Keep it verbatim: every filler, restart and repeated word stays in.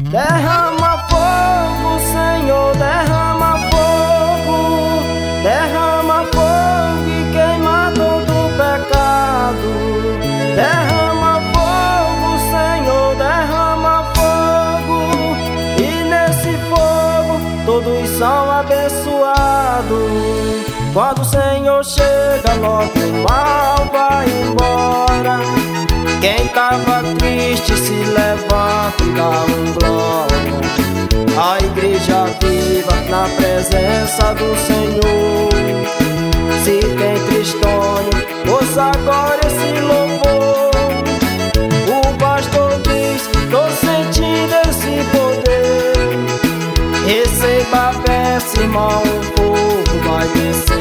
Derrama fogo, Senhor, derrama fogo, derrama fogo e queima todo o pecado. Derrama fogo, Senhor, derrama fogo, e nesse fogo todos são abençoados. Quando o Senhor chega, logo o mal vai embora. Quem tava triste se levanta e dá um glória. A igreja viva na presença do Senhor. Se tem tristonho, ouça agora esse louvor. O pastor diz: tô sentindo esse poder. Receba a bênção, irmão, o povo vai descer.